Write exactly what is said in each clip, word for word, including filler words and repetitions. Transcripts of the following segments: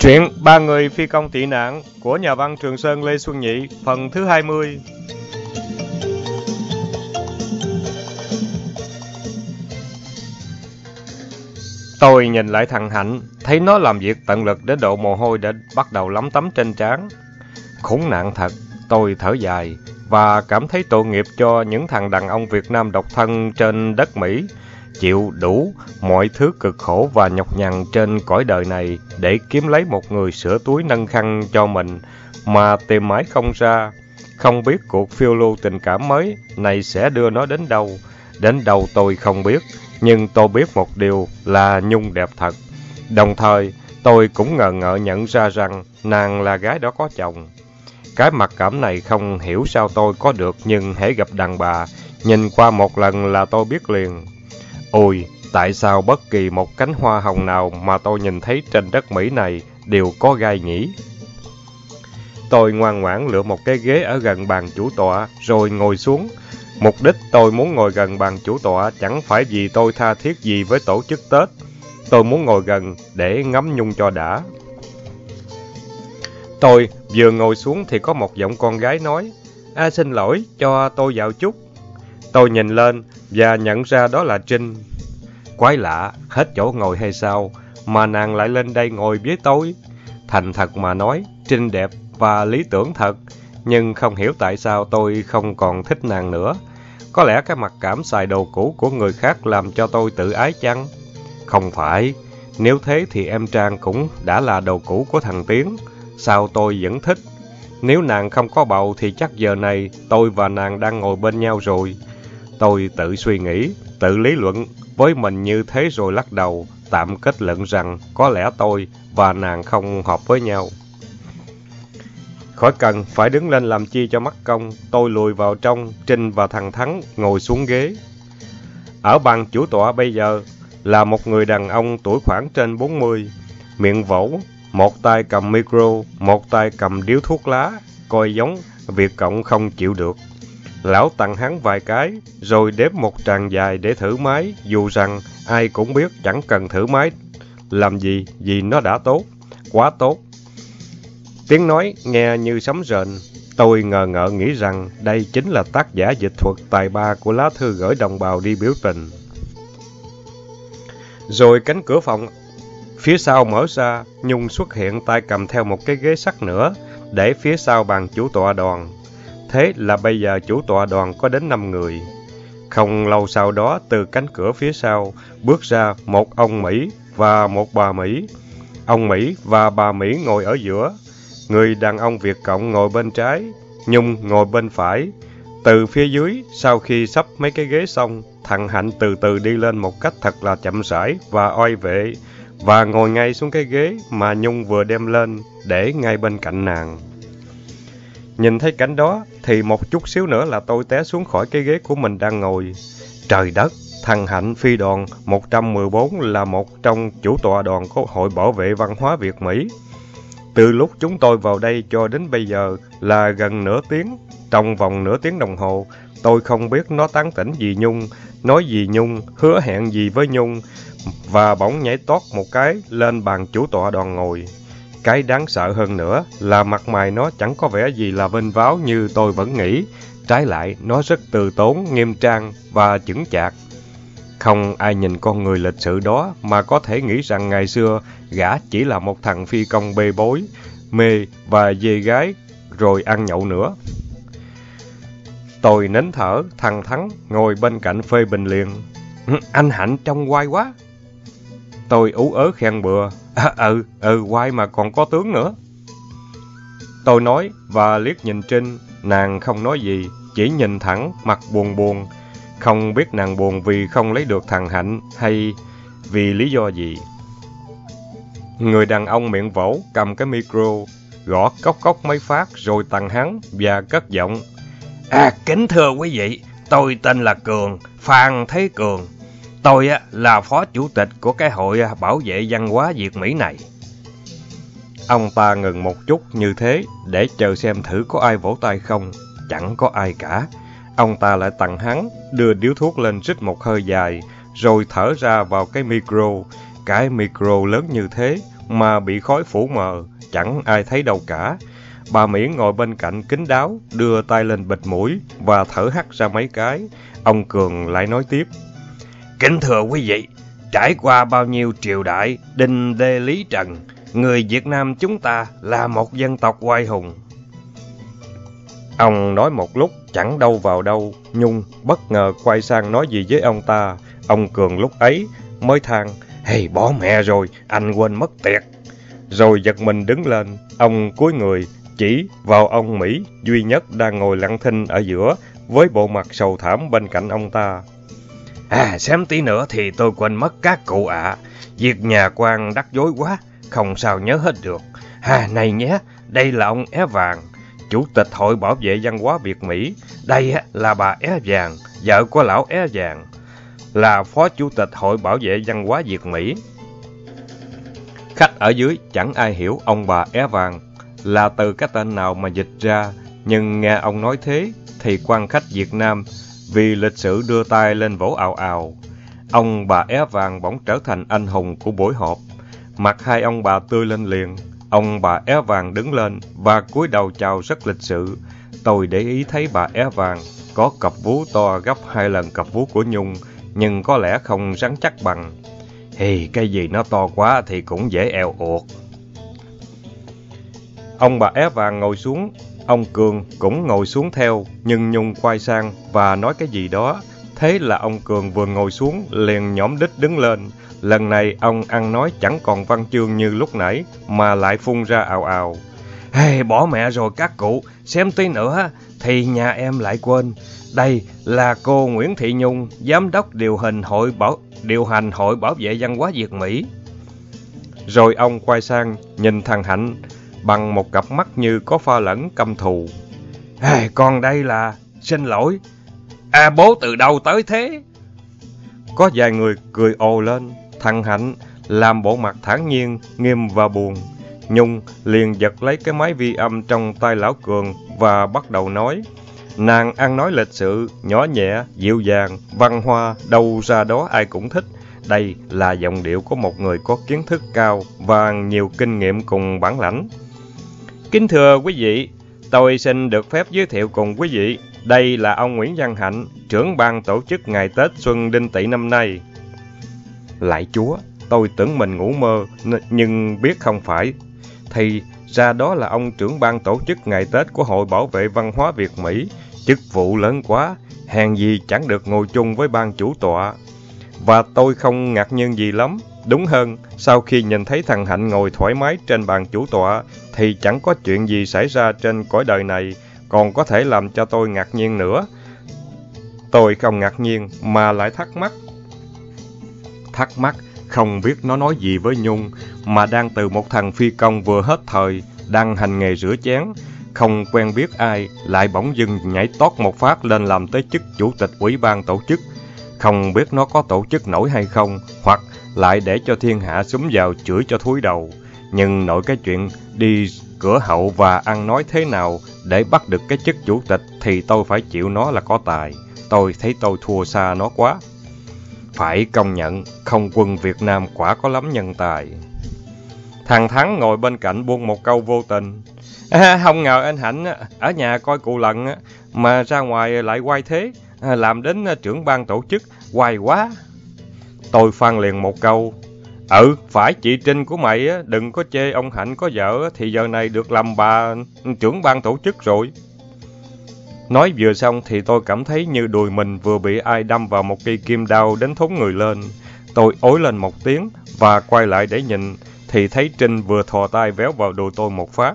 Truyện Ba Người Phi Công Tị Nạn của nhà văn Trường Sơn Lê Xuân Nhị, phần thứ hai mươi. Tôi nhìn lại thằng Hạnh, thấy nó làm việc tận lực đến độ mồ hôi đã bắt đầu lấm tấm trên trán. Khốn nạn thật, tôi thở dài và cảm thấy tội nghiệp cho những thằng đàn ông Việt Nam độc thân trên đất Mỹ, chịu đủ mọi thứ cực khổ và nhọc nhằn trên cõi đời này để kiếm lấy một người sửa túi nâng khăn cho mình mà tìm mãi không ra. Không biết cuộc phiêu lưu tình cảm mới này sẽ đưa nó đến đâu. Đến đâu tôi không biết, nhưng tôi biết một điều là Nhung đẹp thật. Đồng thời, tôi cũng ngờ ngợ nhận ra rằng nàng là gái đã có chồng. Cái mặc cảm này không hiểu sao tôi có được, nhưng hễ gặp đàn bà, nhìn qua một lần là tôi biết liền. Ôi, tại sao bất kỳ một cánh hoa hồng nào mà tôi nhìn thấy trên đất Mỹ này đều có gai nhỉ? Tôi ngoan ngoãn lựa một cái ghế ở gần bàn chủ tọa rồi ngồi xuống. Mục đích tôi muốn ngồi gần bàn chủ tọa chẳng phải vì tôi tha thiết gì với tổ chức Tết. Tôi muốn ngồi gần để ngắm Nhung cho đã. Tôi vừa ngồi xuống thì có một giọng con gái nói: "À, xin lỗi, cho tôi vào chút." Tôi nhìn lên và nhận ra đó là Trinh. Quái lạ, hết chỗ ngồi hay sao mà nàng lại lên đây ngồi với tôi? Thành thật mà nói, Trinh đẹp và lý tưởng thật, nhưng không hiểu tại sao tôi không còn thích nàng nữa. Có lẽ cái mặc cảm xài đồ cũ của người khác làm cho tôi tự ái chăng? Không phải, nếu thế thì em Trang cũng đã là đồ cũ của thằng Tiến. Sao tôi vẫn thích? Nếu nàng không có bầu thì chắc giờ này tôi và nàng đang ngồi bên nhau rồi. Tôi tự suy nghĩ, tự lý luận với mình như thế rồi lắc đầu, tạm kết luận rằng có lẽ tôi và nàng không hợp với nhau. Khỏi cần phải đứng lên làm chi cho mất công, tôi lùi vào trong, Trinh và thằng Thắng ngồi xuống ghế. Ở bàn chủ tọa bây giờ là một người đàn ông tuổi khoảng trên bốn mươi, miệng vỗ, một tay cầm micro, một tay cầm điếu thuốc lá, coi giống Việt Cộng không chịu được. Lão tặng hắn vài cái, rồi đếm một tràng dài để thử máy, dù rằng ai cũng biết chẳng cần thử máy làm gì, vì nó đã tốt, quá tốt. Tiếng nói nghe như sấm rền. Tôi ngờ ngợ nghĩ rằng đây chính là tác giả dịch thuật tài ba của lá thư gửi đồng bào đi biểu tình. Rồi cánh cửa phòng phía sau mở ra, Nhung xuất hiện tay cầm theo một cái ghế sắt nữa, để phía sau bàn chủ tọa đoàn. Thế là bây giờ chủ tọa đoàn có đến năm người. Không lâu sau đó, từ cánh cửa phía sau, bước ra một ông Mỹ và một bà Mỹ. Ông Mỹ và bà Mỹ ngồi ở giữa. Người đàn ông Việt Cộng ngồi bên trái, Nhung ngồi bên phải. Từ phía dưới, sau khi sắp mấy cái ghế xong, thằng Hạnh từ từ đi lên một cách thật là chậm rãi và oai vệ, và ngồi ngay xuống cái ghế mà Nhung vừa đem lên, để ngay bên cạnh nàng. Nhìn thấy cảnh đó, thì một chút xíu nữa là tôi té xuống khỏi cái ghế của mình đang ngồi. Trời đất, thằng Hạnh phi đoàn một trăm mười bốn là một trong chủ tọa đoàn của Hội Bảo vệ Văn hóa Việt Mỹ. Từ lúc chúng tôi vào đây cho đến bây giờ là gần nửa tiếng. Trong vòng nửa tiếng đồng hồ, tôi không biết nó tán tỉnh gì Nhung, nói gì Nhung, hứa hẹn gì với Nhung, và bỗng nhảy tót một cái lên bàn chủ tọa đoàn ngồi. Cái đáng sợ hơn nữa là mặt mày nó chẳng có vẻ gì là vênh váo như tôi vẫn nghĩ. Trái lại, nó rất từ tốn, nghiêm trang và chững chạc. Không ai nhìn con người lịch sự đó mà có thể nghĩ rằng ngày xưa gã chỉ là một thằng phi công bê bối, mê và dê gái, rồi ăn nhậu nữa. Tôi nín thở, thằng Thắng ngồi bên cạnh phê bình liền. Anh Hạnh trông oai quá. Tôi ú ớ khen bừa. À, ừ, ừ, oai mà còn có tướng nữa. Tôi nói và liếc nhìn Trinh, nàng không nói gì, chỉ nhìn thẳng, mặt buồn buồn. Không biết nàng buồn vì không lấy được thằng Hạnh hay vì lý do gì. Người đàn ông miệng vỗ cầm cái micro, gõ cốc cốc mấy phát rồi tặng hắn và cất giọng. À, kính thưa quý vị, tôi tên là Cường, Phan Thế Cường. Tôi á, là phó chủ tịch của cái hội bảo vệ văn hóa Việt Mỹ này. Ông ta ngừng một chút như thế để chờ xem thử có ai vỗ tay không. Chẳng có ai cả. Ông ta lại tặng hắn, đưa điếu thuốc lên rít một hơi dài, rồi thở ra vào cái micro. Cái micro lớn như thế, mà bị khói phủ mờ, chẳng ai thấy đâu cả. Bà Mỹ ngồi bên cạnh kín đáo, đưa tay lên bịt mũi và thở hắt ra mấy cái. Ông Cường lại nói tiếp. Kính thưa quý vị, trải qua bao nhiêu triều đại, Đinh Lê Lý Trần, người Việt Nam chúng ta là một dân tộc oai hùng. Ông nói một lúc chẳng đâu vào đâu, Nhung bất ngờ quay sang nói gì với ông ta. Ông Cường lúc ấy mới than, hey, bỏ mẹ rồi, anh quên mất tiệt. Rồi giật mình đứng lên, ông cúi người chỉ vào ông Mỹ duy nhất đang ngồi lặng thinh ở giữa với bộ mặt sầu thảm bên cạnh ông ta. À, xém tí nữa thì tôi quên mất các cụ ạ. À. Việc nhà quan đắc dối quá, không sao nhớ hết được. À, này nhé, đây là ông É Vàng, Chủ tịch Hội Bảo vệ Văn hóa Việt Mỹ. Đây là bà É Vàng, vợ của lão É Vàng, là Phó Chủ tịch Hội Bảo vệ Văn hóa Việt Mỹ. Khách ở dưới chẳng ai hiểu ông bà É Vàng là từ cái tên nào mà dịch ra, nhưng nghe ông nói thế thì quan khách Việt Nam vì lịch sử đưa tay lên vỗ ào ào. Ông bà É Vàng bỗng trở thành anh hùng của buổi họp. Mặt hai ông bà tươi lên liền. Ông bà É Vàng đứng lên và cúi đầu chào rất lịch sự. Tôi để ý thấy bà É Vàng có cặp vú to gấp hai lần cặp vú của Nhung, nhưng có lẽ không rắn chắc bằng. Thì cái gì nó to quá thì cũng dễ eo uột. Ông bà É Vàng ngồi xuống, ông Cường cũng ngồi xuống theo, nhưng Nhung quay sang và nói cái gì đó. Thế là ông Cường vừa ngồi xuống liền nhõm đít đứng lên. Lần này ông ăn nói chẳng còn văn chương như lúc nãy mà lại phun ra ào ào. Hey, bỏ mẹ rồi các cụ, xem tí nữa thì nhà em lại quên. Đây là cô Nguyễn Thị Nhung, giám đốc điều hành hội bảo điều hành Hội Bảo vệ Văn hóa Việt Mỹ. Rồi ông quay sang nhìn thằng Hạnh bằng một cặp mắt như có pha lẫn căm thù. Hey, con đây là... Xin lỗi. À, bố từ đâu tới thế? Có vài người cười ồ lên. Thằng Hạnh làm bộ mặt thản nhiên, nghiêm và buồn. Nhung liền giật lấy cái máy vi âm trong tay lão Cường và bắt đầu nói. Nàng ăn nói lịch sự, nhỏ nhẹ, dịu dàng, văn hoa, đâu ra đó ai cũng thích. Đây là giọng điệu của một người có kiến thức cao và nhiều kinh nghiệm cùng bản lãnh. Kính thưa quý vị, tôi xin được phép giới thiệu cùng quý vị. Đây là ông Nguyễn Văn Hạnh, trưởng ban tổ chức ngày Tết Xuân Đinh Tỵ năm nay. Lạy Chúa, tôi tưởng mình ngủ mơ, nhưng biết không phải. Thì ra đó là ông trưởng ban tổ chức ngày Tết của Hội Bảo vệ Văn hóa Việt Mỹ. Chức vụ lớn quá, hèn gì chẳng được ngồi chung với ban chủ tọa. Và tôi không ngạc nhiên gì lắm. Đúng hơn, sau khi nhìn thấy thằng Hạnh ngồi thoải mái trên bàn chủ tọa, thì chẳng có chuyện gì xảy ra trên cõi đời này còn có thể làm cho tôi ngạc nhiên nữa. Tôi không ngạc nhiên mà lại thắc mắc. Thắc mắc không biết nó nói gì với Nhung, mà đang từ một thằng phi công vừa hết thời, đang hành nghề rửa chén, không quen biết ai, lại bỗng dưng nhảy tót một phát lên làm tới chức chủ tịch ủy ban tổ chức. Không biết nó có tổ chức nổi hay không, hoặc lại để cho thiên hạ xúm vào chửi cho thúi đầu. Nhưng nội cái chuyện đi cửa hậu và ăn nói thế nào để bắt được cái chức chủ tịch thì tôi phải chịu nó là có tài. Tôi thấy tôi thua xa nó quá. Phải công nhận, không quân Việt Nam quả có lắm nhân tài. Thằng Thắng ngồi bên cạnh buông một câu vô tình. À, không ngờ anh Hạnh ở nhà coi cụ Lần mà ra ngoài lại quay thế, làm đến trưởng ban tổ chức, hoài quá. Tôi phàn liền một câu. Ừ, phải chị Trinh của mày đừng có chê ông Hạnh có vợ thì giờ này được làm bà trưởng ban tổ chức rồi. Nói vừa xong thì tôi cảm thấy như đùi mình vừa bị ai đâm vào một cây kim đao đến thốn người lên. Tôi ối lên một tiếng và quay lại để nhìn thì thấy Trinh vừa thò tay véo vào đùi tôi một phát.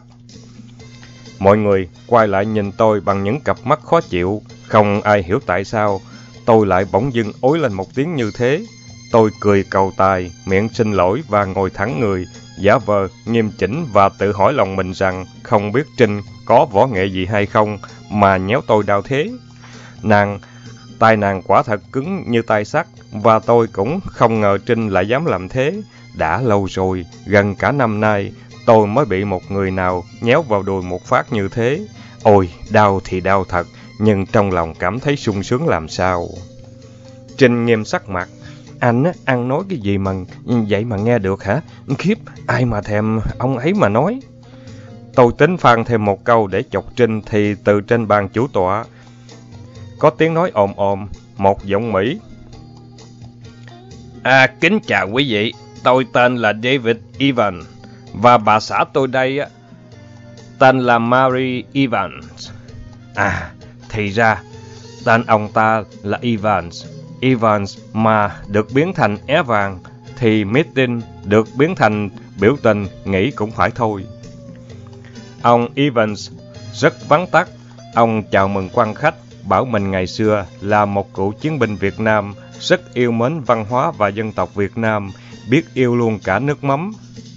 Mọi người quay lại nhìn tôi bằng những cặp mắt khó chịu, không ai hiểu tại sao tôi lại bỗng dưng ối lên một tiếng như thế. Tôi cười cầu tài, miệng xin lỗi và ngồi thẳng người, giả vờ nghiêm chỉnh và tự hỏi lòng mình rằng không biết Trinh có võ nghệ gì hay không mà nhéo tôi đau thế. Nàng, tay nàng quả thật cứng như tay sắt, và tôi cũng không ngờ Trinh lại dám làm thế. Đã lâu rồi, gần cả năm nay, tôi mới bị một người nào nhéo vào đùi một phát như thế. Ôi, đau thì đau thật, nhưng trong lòng cảm thấy sung sướng làm sao. Trinh nghiêm sắc mặt. anh á, ăn nói cái gì mà vậy mà nghe được hả? Khiếp, ai mà thèm ông ấy mà nói. Tôi tính phang thêm một câu để chọc Trinh thì từ trên bàn chủ tọa có tiếng nói ồm ồm, một giọng Mỹ. À, kính chào quý vị, tôi tên là David Evans, và bà xã tôi đây á, tên là Mary Evans. À, thì ra, tên ông ta là Evans. Evans mà được biến thành é vàng, thì meeting được biến thành biểu tình, nghĩ cũng phải thôi. Ông Evans rất vắn tắt, ông chào mừng quan khách, bảo mình ngày xưa là một cựu chiến binh Việt Nam, rất yêu mến văn hóa và dân tộc Việt Nam, biết yêu luôn cả nước mắm.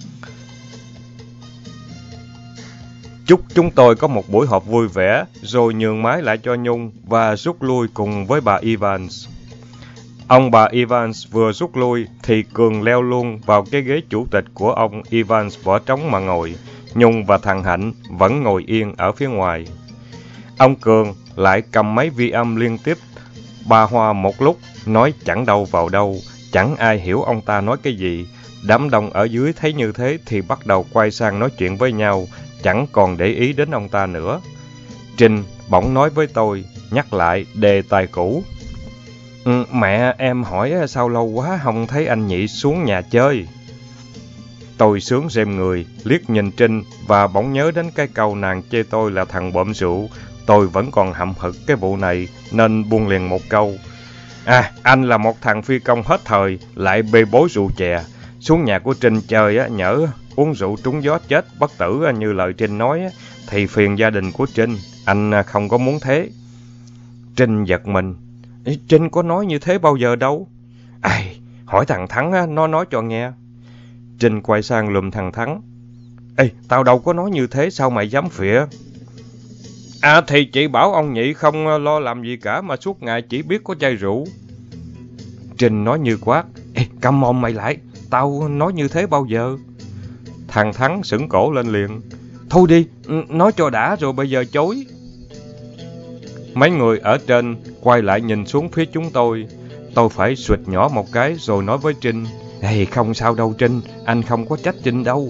Chúc chúng tôi có một buổi họp vui vẻ, rồi nhường máy lại cho Nhung và rút lui cùng với bà Evans. Ông bà Evans vừa rút lui thì Cường leo luôn vào cái ghế chủ tịch của ông Evans bỏ trống mà ngồi. Nhung và thằng Hạnh vẫn ngồi yên ở phía ngoài. Ông Cường lại cầm máy vi âm liên tiếp ba hoa một lúc, nói chẳng đâu vào đâu, chẳng ai hiểu ông ta nói cái gì. Đám đông ở dưới thấy như thế thì bắt đầu quay sang nói chuyện với nhau, chẳng còn để ý đến ông ta nữa. Trinh bỗng nói với tôi, nhắc lại đề tài cũ. Ừ, mẹ em hỏi sao lâu quá không thấy anh Nhị xuống nhà chơi. Tôi sướng rem người, liếc nhìn Trinh và bỗng nhớ đến cái câu nàng chê tôi là thằng bợm rượu. Tôi vẫn còn hậm hực cái vụ này nên buông liền một câu. À, anh là một thằng phi công hết thời, lại bê bối rượu chè. Xuống nhà của Trinh chơi á, nhỡ uống rượu trúng gió chết bất tử như lời Trinh nói á, thì phiền gia đình của Trinh, anh không có muốn thế. Trinh giật mình. Trinh có nói như thế bao giờ đâu. Ai, hỏi thằng Thắng á, nó nói cho nghe. Trinh quay sang lùm thằng Thắng. Ê, tao đâu có nói như thế, sao mày dám phịa? À thì chị bảo ông Nhị không lo làm gì cả mà suốt ngày chỉ biết có chai rượu. Trinh nói như quát. Ê, câm mồm mày lại, tao nói như thế bao giờ? Thằng Thắng sững cổ lên liền. Thôi đi, nói cho đã rồi bây giờ chối. Mấy người ở trên quay lại nhìn xuống phía chúng tôi. Tôi phải sụt nhỏ một cái rồi nói với Trinh. Ê, không sao đâu Trinh, anh không có trách Trinh đâu.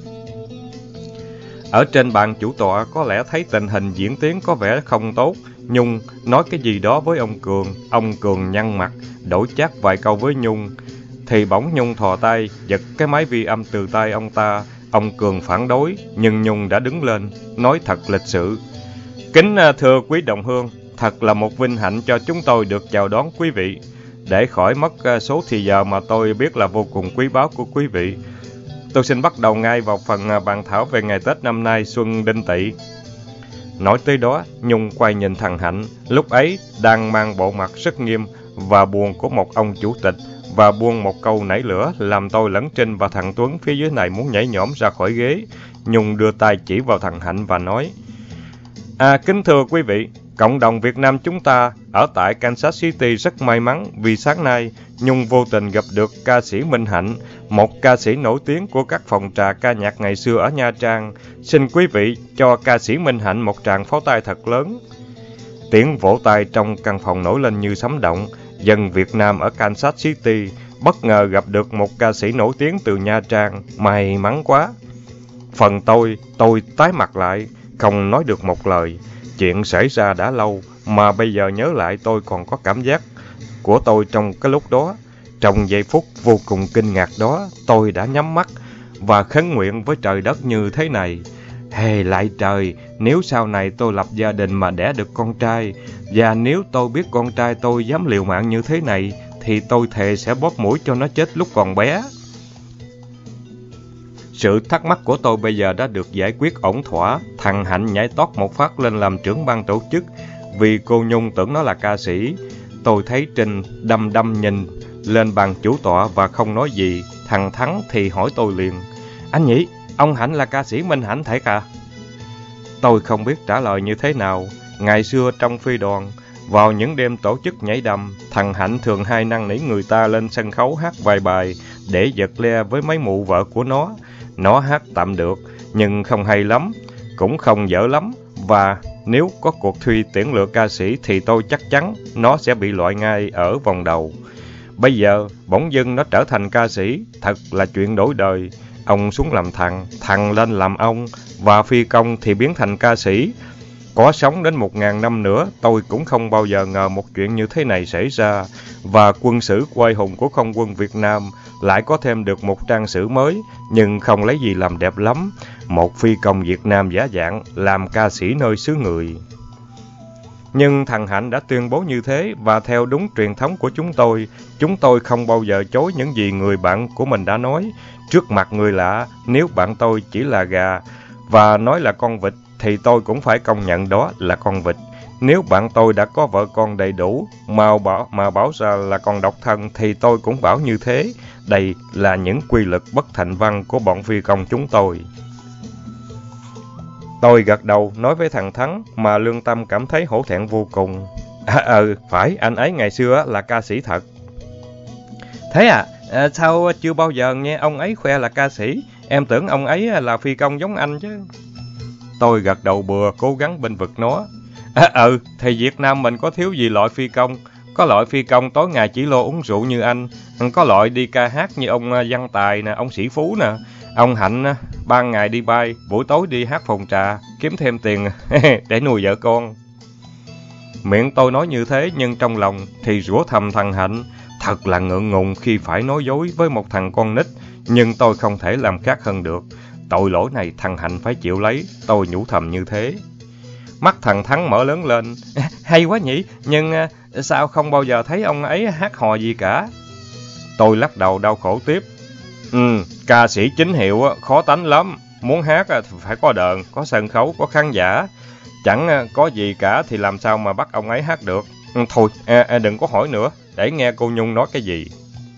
Ở trên bàn chủ tọa có lẽ thấy tình hình diễn tiến có vẻ không tốt. Nhung nói cái gì đó với ông Cường. Ông Cường nhăn mặt, đổi chát vài câu với Nhung. Thì bỗng Nhung thò tay, giật cái máy vi âm từ tay ông ta. Ông Cường phản đối, nhưng Nhung đã đứng lên, nói thật lịch sự. Kính thưa quý đồng hương, thật là một vinh hạnh cho chúng tôi được chào đón quý vị. Để khỏi mất số thì giờ mà tôi biết là vô cùng quý báu của quý vị, tôi xin bắt đầu ngay vào phần bàn thảo về ngày Tết năm nay Xuân Đinh Tỵ. Nói tới đó, Nhung quay nhìn thằng Hạnh, lúc ấy đang mang bộ mặt rất nghiêm và buồn của một ông chủ tịch, và buông một câu nảy lửa làm tôi lẫn Trinh và thằng Tuấn phía dưới này muốn nhảy nhõm ra khỏi ghế. Nhung đưa tay chỉ vào thằng Hạnh và nói. À, kính thưa quý vị, cộng đồng Việt Nam chúng ta ở tại Kansas City rất may mắn vì sáng nay Nhung vô tình gặp được ca sĩ Minh Hạnh, một ca sĩ nổi tiếng của các phòng trà ca nhạc ngày xưa ở Nha Trang. Xin quý vị cho ca sĩ Minh Hạnh một tràng pháo tay thật lớn. Tiếng vỗ tay trong căn phòng nổi lên như sấm động. Dân Việt Nam ở Kansas City bất ngờ gặp được một ca sĩ nổi tiếng từ Nha Trang, may mắn quá. Phần tôi, tôi tái mặt lại, không nói được một lời. Chuyện xảy ra đã lâu, mà bây giờ nhớ lại tôi còn có cảm giác của tôi trong cái lúc đó. Trong giây phút vô cùng kinh ngạc đó, tôi đã nhắm mắt và khấn nguyện với trời đất như thế này. Hề lại trời, nếu sau này tôi lập gia đình mà đẻ được con trai, và nếu tôi biết con trai tôi dám liều mạng như thế này, thì tôi thề sẽ bóp mũi cho nó chết lúc còn bé. Sự thắc mắc của tôi bây giờ đã được giải quyết ổn thỏa. Thằng Hạnh nhảy tót một phát lên làm trưởng ban tổ chức, vì cô Nhung tưởng nó là ca sĩ. Tôi thấy Trinh đăm đăm nhìn lên bàn chủ tọa và không nói gì. Thằng Thắng thì hỏi tôi liền. Anh Nhị, ông Hạnh là ca sĩ Minh Hạnh thiệt à? Tôi không biết trả lời như thế nào. Ngày xưa trong phi đoàn, vào những đêm tổ chức nhảy đầm, thằng Hạnh thường hay năn nỉ người ta lên sân khấu hát vài bài để giật le với mấy mụ vợ của nó. Nó hát tạm được, nhưng không hay lắm, cũng không dở lắm. Và nếu có cuộc thi tuyển lựa ca sĩ thì tôi chắc chắn nó sẽ bị loại ngay ở vòng đầu. Bây giờ, bỗng dưng nó trở thành ca sĩ, thật là chuyện đổi đời. Ông xuống làm thằng, thằng lên làm ông, và phi công thì biến thành ca sĩ. Có sống đến một ngàn năm nữa, tôi cũng không bao giờ ngờ một chuyện như thế này xảy ra. Và quân sử oai hùng của không quân Việt Nam lại có thêm được một trang sử mới, nhưng không lấy gì làm đẹp lắm. Một phi công Việt Nam giả dạng, làm ca sĩ nơi xứ người. Nhưng thằng Hạnh đã tuyên bố như thế, và theo đúng truyền thống của chúng tôi, chúng tôi không bao giờ chối những gì người bạn của mình đã nói. Trước mặt người lạ, nếu bạn tôi chỉ là gà và nói là con vịt, thì tôi cũng phải công nhận đó là con vịt. Nếu bạn tôi đã có vợ con đầy đủ, mà bảo, mà bảo ra là con độc thân, thì tôi cũng bảo như thế. Đây là những quy luật bất thành văn của bọn phi công chúng tôi. Tôi gật đầu nói với thằng Thắng, mà lương tâm cảm thấy hổ thẹn vô cùng. À, ừ, phải, anh ấy ngày xưa là ca sĩ thật. Thế à, à, sao chưa bao giờ nghe ông ấy khoe là ca sĩ? Em tưởng ông ấy là phi công giống anh chứ. Tôi gật đầu bừa, cố gắng bênh vực nó. À, ừ, thì Việt Nam mình có thiếu gì loại phi công. Có loại phi công tối ngày chỉ lo uống rượu như anh. Có loại đi ca hát như ông Văn Tài nè, ông Sĩ Phú nè. Ông Hạnh ban ngày đi bay, buổi tối đi hát phòng trà, kiếm thêm tiền để nuôi vợ con. Miệng tôi nói như thế, nhưng trong lòng thì rủa thầm thằng Hạnh. Thật là ngượng ngùng khi phải nói dối với một thằng con nít, nhưng tôi không thể làm khác hơn được. Tội lỗi này thằng Hạnh phải chịu lấy, tôi nhủ thầm như thế. Mắt thằng Thắng mở lớn lên. Hay quá nhỉ, nhưng sao không bao giờ thấy ông ấy hát hò gì cả? Tôi lắc đầu đau khổ tiếp. Ừ, ca sĩ chính hiệu khó tánh lắm. Muốn hát thì phải có đờn, có sân khấu, có khán giả. Chẳng có gì cả thì làm sao mà bắt ông ấy hát được. Thôi, à, đừng có hỏi nữa, để nghe cô Nhung nói cái gì.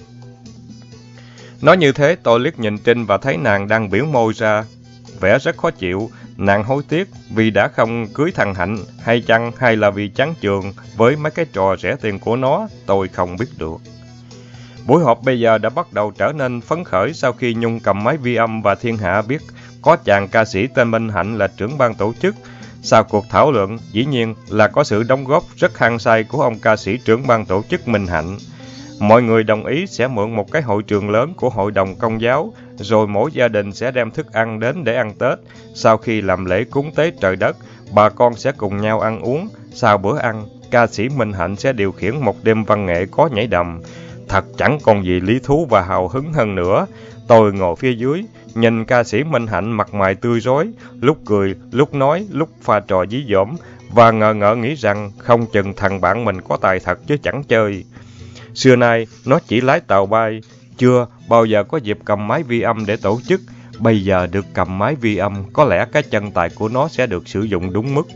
Nói như thế, tôi liếc nhìn Trinh và thấy nàng đang biểu môi ra, vẻ rất khó chịu. Nàng hối tiếc vì đã không cưới thằng Hạnh, hay chăng hay là vì chán chường với mấy cái trò rẻ tiền của nó, tôi không biết được. Buổi họp bây giờ đã bắt đầu trở nên phấn khởi sau khi Nhung cầm máy vi âm và thiên hạ biết có chàng ca sĩ tên Minh Hạnh là trưởng ban tổ chức. Sau cuộc thảo luận, dĩ nhiên là có sự đóng góp rất hăng say của ông ca sĩ trưởng ban tổ chức Minh Hạnh. Mọi người đồng ý sẽ mượn một cái hội trường lớn của Hội đồng Công giáo, rồi mỗi gia đình sẽ đem thức ăn đến để ăn Tết. Sau khi làm lễ cúng tế trời đất, bà con sẽ cùng nhau ăn uống. Sau bữa ăn, ca sĩ Minh Hạnh sẽ điều khiển một đêm văn nghệ có nhảy đầm. Thật chẳng còn gì lý thú và hào hứng hơn nữa. Tôi ngồi phía dưới, nhìn ca sĩ Minh Hạnh mặt mày tươi rói, lúc cười, lúc nói, lúc pha trò dí dỏm, và ngờ ngợ nghĩ rằng không chừng thằng bạn mình có tài thật chứ chẳng chơi. Xưa nay, nó chỉ lái tàu bay, chưa bao giờ có dịp cầm máy vi âm để tổ chức. Bây giờ được cầm máy vi âm, có lẽ cái chân tài của nó sẽ được sử dụng đúng mức.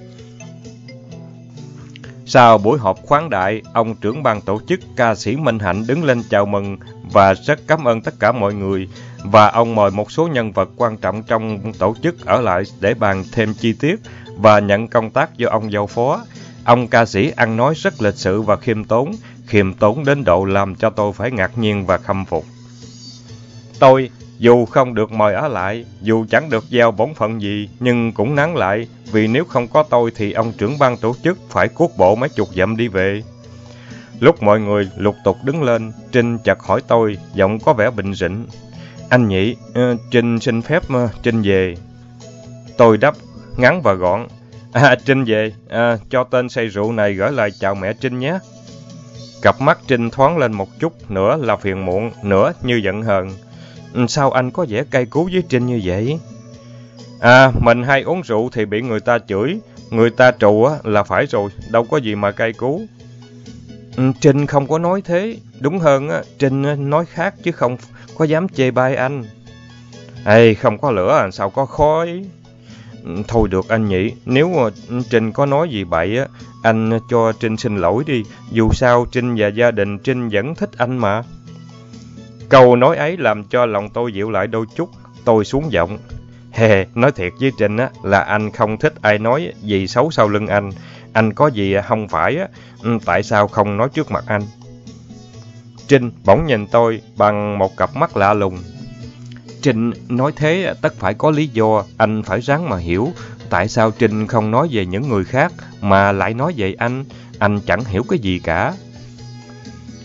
Sau buổi họp khoáng đại, ông trưởng ban tổ chức ca sĩ Minh Hạnh đứng lên chào mừng và rất cảm ơn tất cả mọi người. Và ông mời một số nhân vật quan trọng trong tổ chức ở lại để bàn thêm chi tiết và nhận công tác do ông giao phó. Ông ca sĩ ăn nói rất lịch sự và khiêm tốn, khiêm tốn đến độ làm cho tôi phải ngạc nhiên và khâm phục. Tôi, dù không được mời ở lại, dù chẳng được giao bổn phận gì, nhưng cũng nán lại, vì nếu không có tôi thì ông trưởng ban tổ chức phải cuốc bộ mấy chục dặm đi về. Lúc mọi người lục tục đứng lên, Trinh chợt hỏi tôi, giọng có vẻ bình rĩnh. Anh Nhị, uh, Trinh xin phép uh, Trinh về. Tôi đáp ngắn và gọn. À, Trinh về, à, cho tên say rượu này gửi lại chào mẹ Trinh nhé. Cặp mắt Trinh thoáng lên một chút, nửa là phiền muộn, nửa như giận hờn. Sao anh có vẻ cay cú với Trinh như vậy? À, mình hay uống rượu thì bị người ta chửi, người ta trù á là phải rồi, đâu có gì mà cay cú. Trinh không có nói thế, đúng hơn á, Trinh nói khác chứ không có dám chê bai anh. Ê, không có lửa sao có khói. Thôi được anh Nhị, nếu mà Trinh có nói gì bậy á, anh cho Trinh xin lỗi đi, dù sao Trinh và gia đình Trinh vẫn thích anh mà. Câu nói ấy làm cho lòng tôi dịu lại đôi chút, tôi xuống giọng. Hè, nói thiệt với Trinh á, là anh không thích ai nói gì xấu sau lưng anh. Anh có gì không phải á, tại sao không nói trước mặt anh? Trinh bỗng nhìn tôi bằng một cặp mắt lạ lùng. Trinh nói thế tất phải có lý do, anh phải ráng mà hiểu. Tại sao Trinh không nói về những người khác mà lại nói về anh? Anh chẳng hiểu cái gì cả.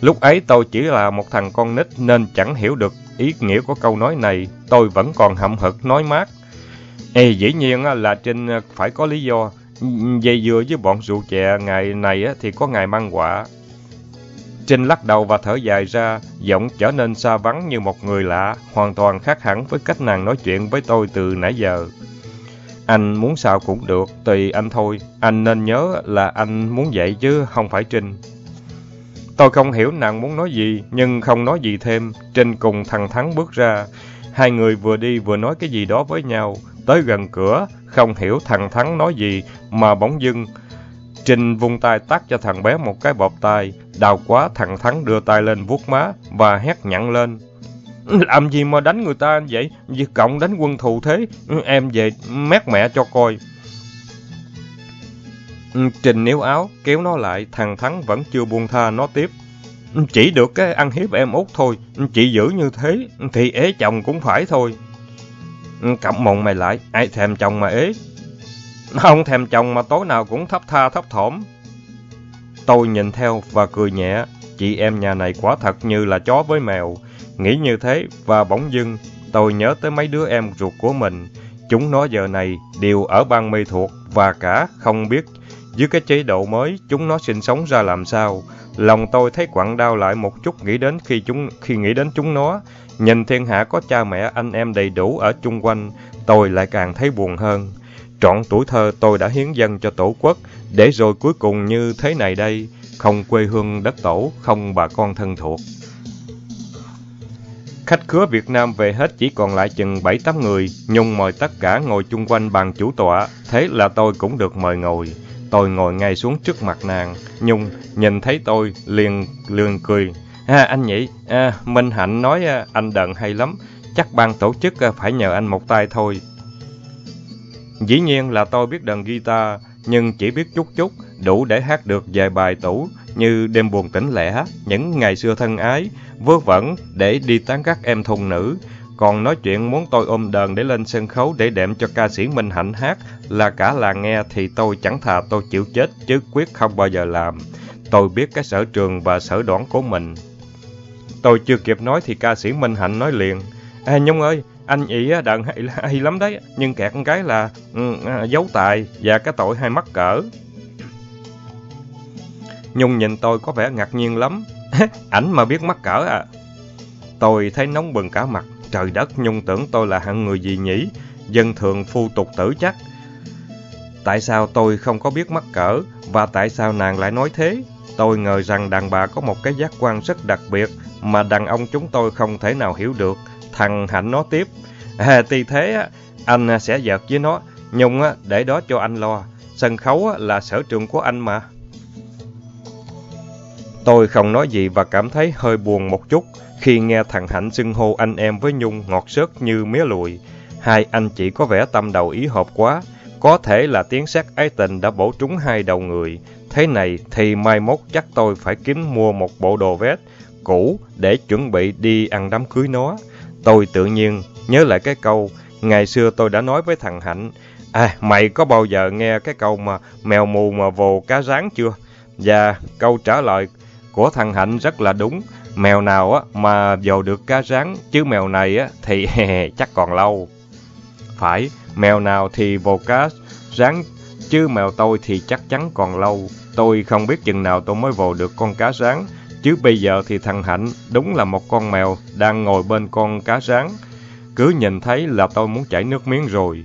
Lúc ấy tôi chỉ là một thằng con nít nên chẳng hiểu được ý nghĩa của câu nói này. Tôi vẫn còn hậm hực nói mát. Ê, dĩ nhiên là Trinh phải có lý do. Dây dưa với bọn rượu chè ngày này thì có ngày mang họa. Trinh lắc đầu và thở dài ra, giọng trở nên xa vắng như một người lạ, hoàn toàn khác hẳn với cách nàng nói chuyện với tôi từ nãy giờ. Anh muốn sao cũng được, tùy anh thôi. Anh nên nhớ là anh muốn vậy chứ không phải Trinh. Tôi không hiểu nàng muốn nói gì, nhưng không nói gì thêm. Trinh cùng thằng Thắng bước ra. Hai người vừa đi vừa nói cái gì đó với nhau. Tới gần cửa, không hiểu thằng Thắng nói gì, mà bỗng dưng Trinh vung tay tát cho thằng bé một cái bộp tai. Đau quá, thằng Thắng đưa tay lên vuốt má và hét nhặn lên. Làm gì mà đánh người ta vậy? Vì cộng đánh quân thù thế. Em về mét mẹ cho coi. Trinh níu áo, kéo nó lại. Thằng Thắng vẫn chưa buông tha nó tiếp. Chỉ được cái ăn hiếp em út thôi. Chị giữ như thế thì ế chồng cũng phải thôi. Cặm mồm mày lại. Ai thèm chồng mà ế? Không thèm chồng mà tối nào cũng thấp tha thấp thỏm. Tôi nhìn theo và cười nhẹ. Chị em nhà này quả thật như là chó với mèo. Nghĩ như thế và bỗng dưng tôi nhớ tới mấy đứa em ruột của mình. Chúng nó giờ này đều ở bang mê thuộc và cả không biết dưới cái chế độ mới chúng nó sinh sống ra làm sao. Lòng tôi thấy quặn đau lại một chút nghĩ đến khi chúng khi nghĩ đến chúng nó. Nhìn thiên hạ có cha mẹ anh em đầy đủ ở chung quanh, tôi lại càng thấy buồn hơn. Trọn tuổi thơ tôi đã hiến dâng cho tổ quốc, để rồi cuối cùng như thế này đây, không quê hương đất tổ, không bà con thân thuộc. Khách khứa Việt Nam về hết chỉ còn lại chừng bảy tám người. Nhung mời tất cả ngồi chung quanh bàn chủ tọa, thế là tôi cũng được mời ngồi. Tôi ngồi ngay xuống trước mặt nàng. Nhung nhìn thấy tôi liền liền cười. À, anh nhỉ, à, Minh Hạnh nói à, anh đờn hay lắm, chắc ban tổ chức à, phải nhờ anh một tay thôi. Dĩ nhiên là tôi biết đờn guitar, nhưng chỉ biết chút chút, đủ để hát được vài bài tủ như Đêm buồn tĩnh lẻ, Những ngày xưa thân ái, Vớ vẩn để đi tán các em thôn nữ. Còn nói chuyện muốn tôi ôm đờn để lên sân khấu để đệm cho ca sĩ Minh Hạnh hát là cả làng nghe thì tôi chẳng thà tôi chịu chết chứ quyết không bao giờ làm. Tôi biết cái sở trường và sở đoản của mình. Tôi chưa kịp nói thì ca sĩ Minh Hạnh nói liền. À, Nhung ơi, anh ý đờn hay, hay lắm đấy, nhưng kẹt con cái là ừ, giấu tài và cái tội hay mắc cỡ. Nhung nhìn tôi có vẻ ngạc nhiên lắm. Ảnh mà biết mắc cỡ à? Tôi thấy nóng bừng cả mặt. Trời đất, Nhung tưởng tôi là hạng người gì nhỉ? Dân thường phu tục tử chắc. Tại sao tôi không có biết mắc cỡ? Và tại sao nàng lại nói thế? Tôi ngờ rằng đàn bà có một cái giác quan rất đặc biệt mà đàn ông chúng tôi không thể nào hiểu được. Thằng Hạnh nói tiếp. À, tuy thế, anh sẽ giật với nó. Nhung để đó cho anh lo. Sân khấu là sở trường của anh mà. Tôi không nói gì và cảm thấy hơi buồn một chút khi nghe thằng Hạnh xưng hô anh em với Nhung ngọt xớt như mía lùi. Hai anh chị có vẻ tâm đầu ý hợp quá. Có thể là tiếng sét ái tình đã bổ trúng hai đầu người. Thế này thì mai mốt chắc tôi phải kiếm mua một bộ đồ vest cũ để chuẩn bị đi ăn đám cưới nó. Tôi tự nhiên nhớ lại cái câu ngày xưa tôi đã nói với thằng Hạnh. À, mày có bao giờ nghe cái câu mà mèo mù mà vồ cá rán chưa? Và câu trả lời của thằng Hạnh rất là đúng. Mèo nào á mà vồ được cá rán, chứ mèo này á thì chắc còn lâu. Phải, mèo nào thì vồ cá rán, chứ mèo tôi thì chắc chắn còn lâu. Tôi không biết chừng nào tôi mới vồ được con cá rán, chứ bây giờ thì thằng Hạnh đúng là một con mèo đang ngồi bên con cá rán. Cứ nhìn thấy là tôi muốn chảy nước miếng rồi.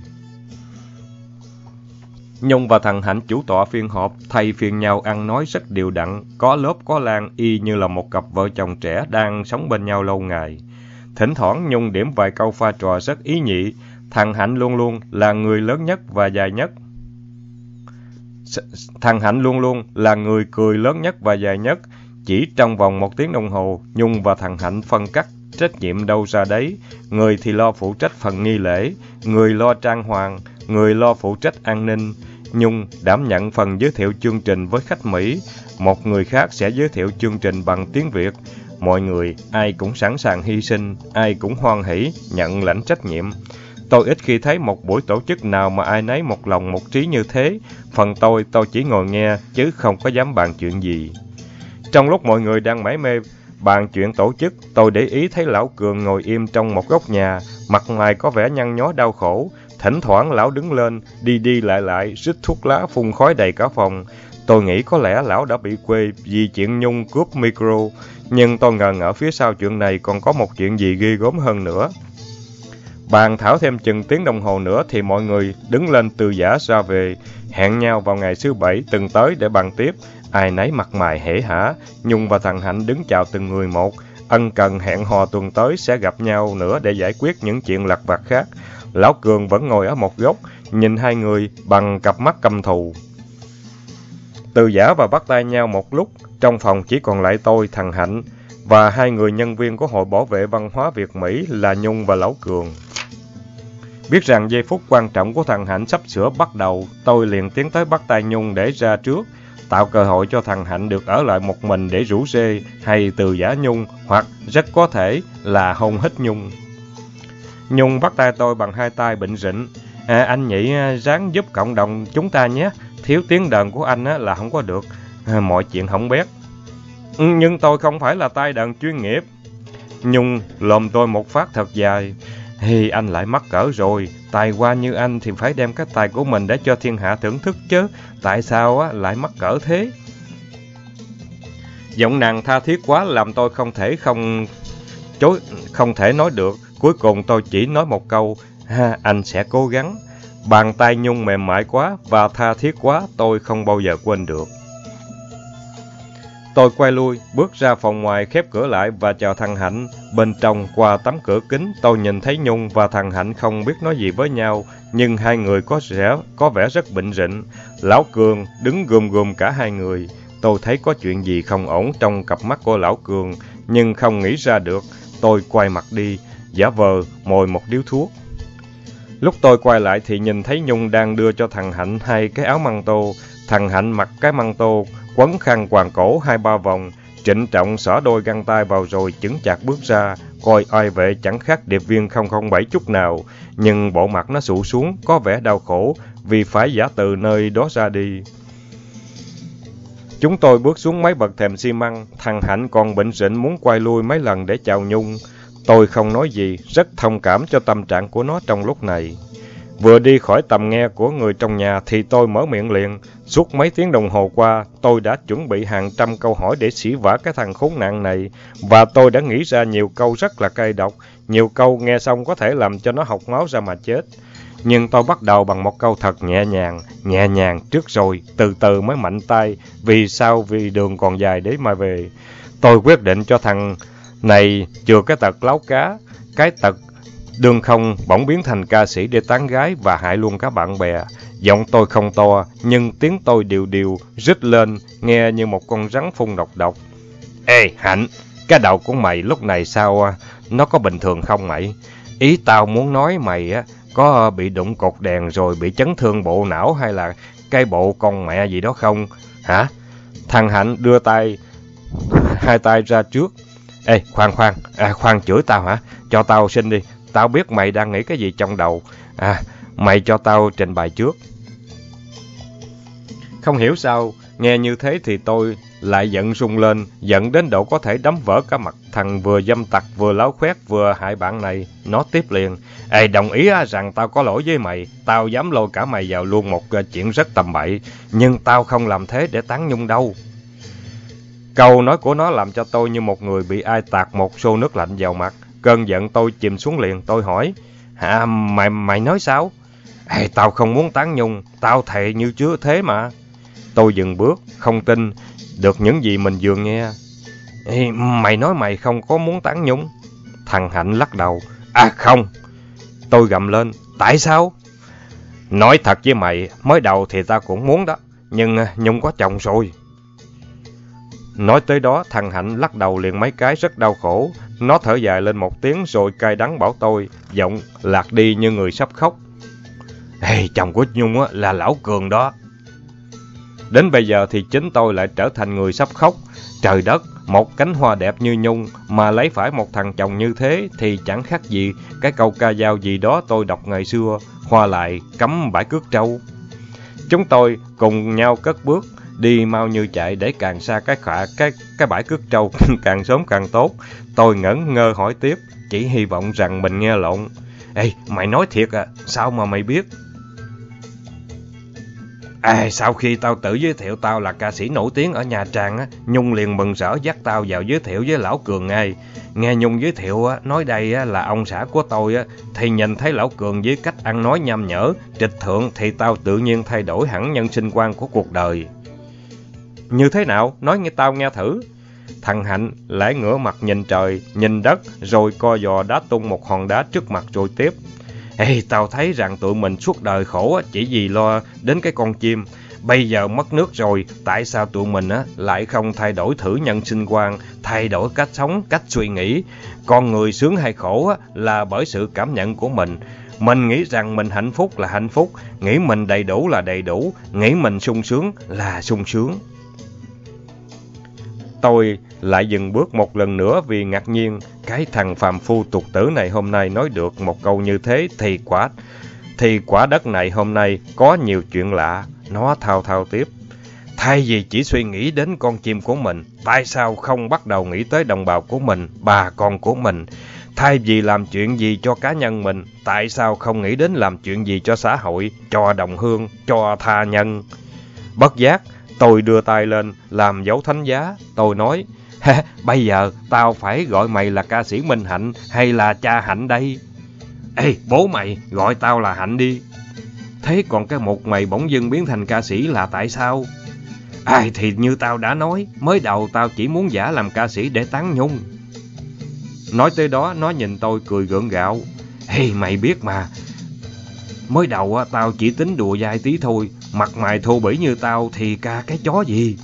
Nhung và thằng Hạnh chủ tọa phiên họp, thay phiên nhau ăn nói rất đều đặn, có lớp có lan y như là một cặp vợ chồng trẻ đang sống bên nhau lâu ngày. Thỉnh thoảng Nhung điểm vài câu pha trò rất ý nhị, thằng Hạnh luôn luôn là người lớn nhất và dài nhất. Thằng Hạnh luôn luôn là người cười lớn nhất và dài nhất. Chỉ trong vòng một tiếng đồng hồ, Nhung và thằng Hạnh phân cắt trách nhiệm đâu ra đấy. Người thì lo phụ trách phần nghi lễ, người lo trang hoàng, người lo phụ trách an ninh. Nhung đảm nhận phần giới thiệu chương trình với khách Mỹ, một người khác sẽ giới thiệu chương trình bằng tiếng Việt. Mọi người, ai cũng sẵn sàng hy sinh, ai cũng hoan hỉ, nhận lãnh trách nhiệm. Tôi ít khi thấy một buổi tổ chức nào mà ai nấy một lòng một trí như thế. Phần tôi, tôi chỉ ngồi nghe, chứ không có dám bàn chuyện gì. Trong lúc mọi người đang mải mê bàn chuyện tổ chức, tôi để ý thấy lão Cường ngồi im trong một góc nhà, mặt mày có vẻ nhăn nhó đau khổ. Thỉnh thoảng lão đứng lên, đi đi lại lại, rít thuốc lá phun khói đầy cả phòng. Tôi nghĩ có lẽ lão đã bị quê vì chuyện Nhung cướp micro, nhưng tôi ngờ ngợ phía sau chuyện này còn có một chuyện gì ghê gớm hơn nữa. Bàn thảo thêm chừng tiếng đồng hồ nữa thì mọi người đứng lên từ giã ra về, hẹn nhau vào ngày thứ bảy từng tới để bàn tiếp. Ai nấy mặt mày hể hả, Nhung và thằng Hạnh đứng chào từng người một, ân cần hẹn hò tuần tới sẽ gặp nhau nữa để giải quyết những chuyện lặt vặt khác. Lão Cường vẫn ngồi ở một góc, nhìn hai người bằng cặp mắt căm thù. Từ giã và bắt tay nhau một lúc, trong phòng chỉ còn lại tôi, thằng Hạnh và hai người nhân viên của Hội Bảo vệ Văn hóa Việt Mỹ là Nhung và Lão Cường. Biết rằng giây phút quan trọng của thằng Hạnh sắp sửa bắt đầu, tôi liền tiến tới bắt tay Nhung để ra trước, tạo cơ hội cho thằng Hạnh được ở lại một mình để rủ rê hay từ giã Nhung, hoặc rất có thể là hôn hít Nhung. Nhung bắt tay tôi bằng hai tay bệnh rịnh. À, anh Nhị ráng giúp cộng đồng chúng ta nhé, thiếu tiếng đờn của anh là không có được, à, mọi chuyện hỏng bét. Nhưng tôi không phải là tay đờn chuyên nghiệp. Nhung lồm tôi một phát thật dài. Thì anh lại mắc cỡ rồi, tài hoa như anh thì phải đem cái tài của mình để cho thiên hạ thưởng thức chứ, tại sao á, lại mắc cỡ thế? Giọng nàng tha thiết quá làm tôi không thể không chối, không thể nói được. Cuối cùng tôi chỉ nói một câu, ha, anh sẽ cố gắng. Bàn tay Nhung mềm mại quá và tha thiết quá, tôi không bao giờ quên được. Tôi quay lui, bước ra phòng ngoài, khép cửa lại và chào thằng Hạnh. Bên trong, qua tấm cửa kính, tôi nhìn thấy Nhung và thằng Hạnh không biết nói gì với nhau, nhưng hai người có vẻ, có vẻ rất bệnh rịnh. Lão Cường đứng gùm gùm cả hai người. Tôi thấy có chuyện gì không ổn trong cặp mắt của Lão Cường, nhưng không nghĩ ra được. Tôi quay mặt đi, giả vờ mồi một điếu thuốc. Lúc tôi quay lại thì nhìn thấy Nhung đang đưa cho thằng Hạnh hai cái áo măng tô. Thằng Hạnh mặc cái măng tô, quấn khăn quàng cổ hai ba vòng, trịnh trọng xỏ đôi găng tay vào rồi chững chạc bước ra, coi oai vệ chẳng khác điệp viên không không bảy chút nào, nhưng bộ mặt nó sụ xuống, có vẻ đau khổ vì phải giả từ nơi đó ra đi. Chúng tôi bước xuống mấy bậc thềm xi măng, thằng Hạnh còn bệnh rịnh muốn quay lui mấy lần để chào Nhung. Tôi không nói gì, rất thông cảm cho tâm trạng của nó trong lúc này. Vừa đi khỏi tầm nghe của người trong nhà thì tôi mở miệng liền. Suốt mấy tiếng đồng hồ qua, tôi đã chuẩn bị hàng trăm câu hỏi để xỉ vả cái thằng khốn nạn này. Và tôi đã nghĩ ra nhiều câu rất là cay độc, nhiều câu nghe xong có thể làm cho nó học máu ra mà chết. Nhưng tôi bắt đầu bằng một câu thật nhẹ nhàng, nhẹ nhàng trước rồi, từ từ mới mạnh tay, vì sao vì đường còn dài để mà về. Tôi quyết định cho thằng này chừa cái tật láo cá, cái tật đương không bỗng biến thành ca sĩ để tán gái và hại luôn cả bạn bè. Giọng tôi không to, nhưng tiếng tôi đều đều rít lên, nghe như một con rắn phun độc độc. Ê Hạnh, cái đầu của mày lúc này sao, nó có bình thường không mày? Ý tao muốn nói mày á, có bị đụng cột đèn rồi bị chấn thương bộ não hay là cái bộ con mẹ gì đó không? Hả? Thằng Hạnh đưa tay, hai tay ra trước. Ê, khoan khoan, à, khoan chửi tao hả? Cho tao xin đi. Tao biết mày đang nghĩ cái gì trong đầu. À, mày cho tao trình bày trước. Không hiểu sao, nghe như thế thì tôi lại giận rung lên, giận đến độ có thể đấm vỡ cả mặt. Thằng vừa dâm tặc, vừa láo khoét, vừa hại bạn này. Nó tiếp liền. Ê, đồng ý rằng tao có lỗi với mày. Tao dám lôi cả mày vào luôn một chuyện rất tầm bậy. Nhưng tao không làm thế để tán Nhung đâu. Câu nói của nó làm cho tôi như một người bị ai tạt một xô nước lạnh vào mặt. Cơn giận tôi chìm xuống liền, tôi hỏi. Hả, mày mày nói sao? Ê, tao không muốn tán Nhung, tao thề như chưa thế mà. Tôi dừng bước, không tin được những gì mình vừa nghe. Ê, mày nói mày không có muốn tán Nhung? Thằng Hạnh lắc đầu. À không. Tôi gầm lên. Tại sao? Nói thật với mày, mới đầu thì tao cũng muốn đó, nhưng Nhung có chồng rồi. Nói tới đó, thằng Hạnh lắc đầu liền mấy cái rất đau khổ. Nó thở dài lên một tiếng rồi cay đắng bảo tôi, giọng lạc đi như người sắp khóc. Ê, chồng của Nhung á, là Lão Cường đó. Đến bây giờ thì chính tôi lại trở thành người sắp khóc. Trời đất, một cánh hoa đẹp như Nhung mà lấy phải một thằng chồng như thế thì chẳng khác gì cái câu ca dao gì đó tôi đọc ngày xưa, hoa lại cấm bãi cước trâu. Chúng tôi cùng nhau cất bước, đi mau như chạy để càng xa cái khỏa cái cái bãi cước trâu càng sớm càng tốt. Tôi ngẩn ngơ hỏi tiếp, chỉ hy vọng rằng mình nghe lộn. Ê, mày nói thiệt à, sao mà mày biết? À, sau khi tao tự giới thiệu tao là ca sĩ nổi tiếng ở Nha Trang á, Nhung liền mừng rỡ dắt tao vào giới thiệu với lão Cường ngay. Nghe Nhung giới thiệu á, nói đây á, là ông xã của tôi á, thì nhìn thấy lão Cường với cách ăn nói nham nhở, trịch thượng thì tao tự nhiên thay đổi hẳn nhân sinh quan của cuộc đời. Như thế nào? Nói nghe tao nghe thử. Thằng Hạnh lại ngửa mặt nhìn trời, nhìn đất, rồi co giò đá tung một hòn đá trước mặt rồi tiếp. Ê, tao thấy rằng tụi mình suốt đời khổ chỉ vì lo đến cái con chim. Bây giờ mất nước rồi, tại sao tụi mình á lại không thay đổi thử nhân sinh quan, thay đổi cách sống, cách suy nghĩ? Con người sướng hay khổ á là bởi sự cảm nhận của mình. Mình nghĩ rằng mình hạnh phúc là hạnh phúc, nghĩ mình đầy đủ là đầy đủ, nghĩ mình sung sướng là sung sướng. Tôi lại dừng bước một lần nữa vì ngạc nhiên, cái thằng phàm phu tục tử này hôm nay nói được một câu như thế thì quả thì quả đất này hôm nay có nhiều chuyện lạ. Nó thao thao tiếp. Thay vì chỉ suy nghĩ đến con chim của mình, tại sao không bắt đầu nghĩ tới đồng bào của mình, bà con của mình? Thay vì làm chuyện gì cho cá nhân mình, tại sao không nghĩ đến làm chuyện gì cho xã hội, cho đồng hương, cho tha nhân? Bất giác, tôi đưa tay lên, làm dấu thánh giá. Tôi nói, bây giờ tao phải gọi mày là ca sĩ Minh Hạnh hay là cha Hạnh đây? Ê, bố mày, gọi tao là Hạnh đi. Thế còn cái một mày bỗng dưng biến thành ca sĩ là tại sao? Ai thì như tao đã nói, mới đầu tao chỉ muốn giả làm ca sĩ để tán Nhung. Nói tới đó, nó nhìn tôi cười gượng gạo. Ê, mày biết mà, mới đầu tao chỉ tính đùa dai tí thôi, mặt mày thô bỉ như tao thì ca cái chó gì.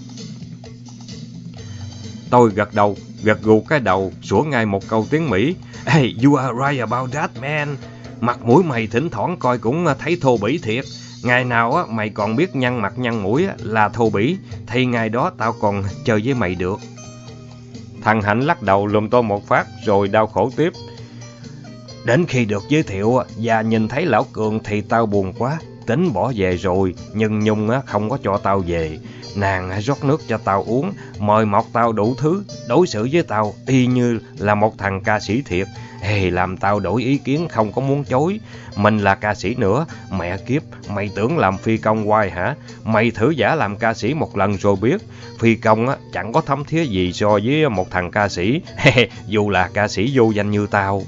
Tôi gật đầu, gật gù cái đầu, sủa ngay một câu tiếng Mỹ. Hey, you are right about that, man. Mặt mũi mày thỉnh thoảng coi cũng thấy thô bỉ thiệt. Ngày nào á mày còn biết nhăn mặt nhăn mũi là thô bỉ, thì ngày đó tao còn chơi với mày được. Thằng Hạnh lắc đầu lùm tôi một phát rồi đau khổ tiếp. Đến khi được giới thiệu và nhìn thấy lão Cường thì tao buồn quá, tính bỏ về rồi, nhưng Nhung không có cho tao về. Nàng rót nước cho tao uống, mời mọc tao đủ thứ, đối xử với tao y như là một thằng ca sĩ thiệt. Hey, làm tao đổi ý kiến không có muốn chối. Mình là ca sĩ nữa, mẹ kiếp, mày tưởng làm phi công hoài hả? Mày thử giả làm ca sĩ một lần rồi biết. Phi công á, chẳng có thấm thía gì so với một thằng ca sĩ, dù là ca sĩ vô danh như tao.